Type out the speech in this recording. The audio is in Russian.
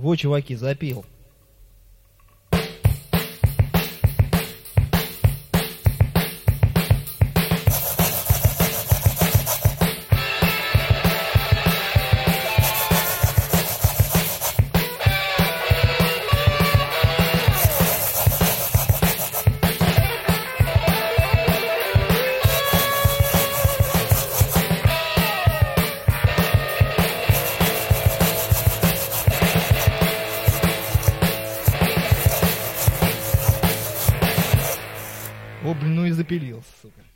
Во, чуваки, запил. О, блин, ну и запилился, сука.